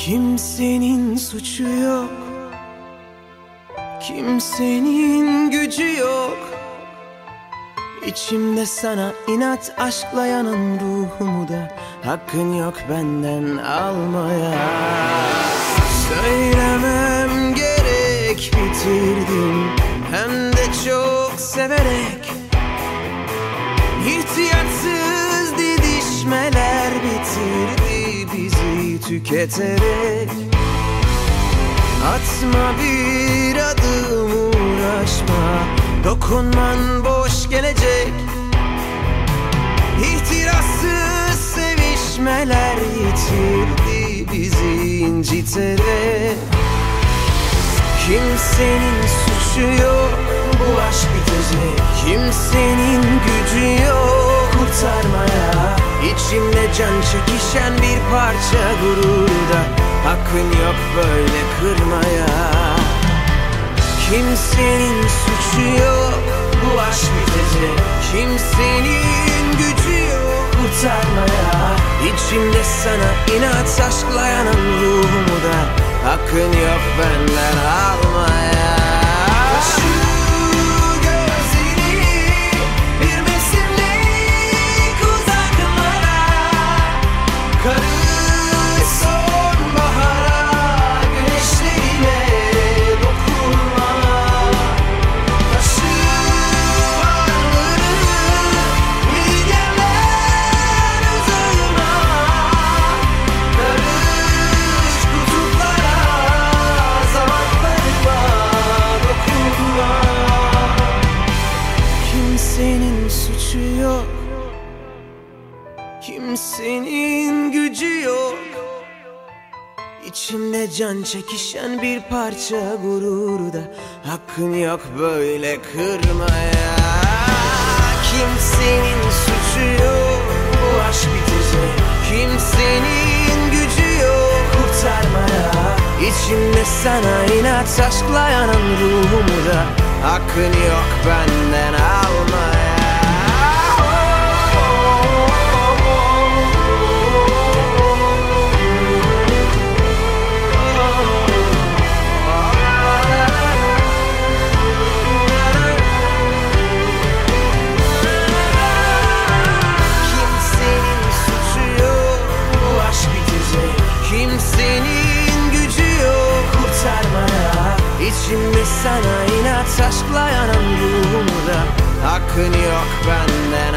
Kimsenin suçu yok, kimsenin gücü yok. İçimde sana inat aşkla yanan ruhumu da hakkın yok benden almaya. Söylemem gerek, bitirdim hem de çok severek. İhtiyatsız didişmeler bitirdi bizi tüketerek. Atma bir adım, uğraşma, dokunman boş gelecek. İhtirassız sevişmeler yitirdi bizi inciterek. Kimsenin suçu yok, bu aşk bitecek. Kimsenin gücü yok kurtarmaya. İçimde can çekişen bir parça gururda hakkın yok böyle kırmaya. Kimsenin suçu yok, bu aşk bitecek. Kimsenin gücü yok kurtarmaya. İçimde sana inat aşkla yanan ruhumu da hakkın yok benden almaya. Şu gözleri bir mevsimlik uzaklara, karı sonbahara, güneşlerine dokunma. Taşı varlığını bilgeler uzağına, karış kutuplara, zamanlarıma dokunma. Kimsenin suçu yok, kimsenin gücü yok. İçimde can çekişen bir parça gururu da hakkın yok böyle kırmaya. Kimsenin suçu yok, bu aşk bitecek. Kimsenin gücü yok kurtarmaya. İçimde sana inat aşkla yanan ruhumu da hakkın yok benden almaya. Kimsenin suçu yok, bu aşk bitecek. Kimsenin gücü yok kurtarmaya. İçimde sana inat aşkla yanan ruhumu da hakkın yok benden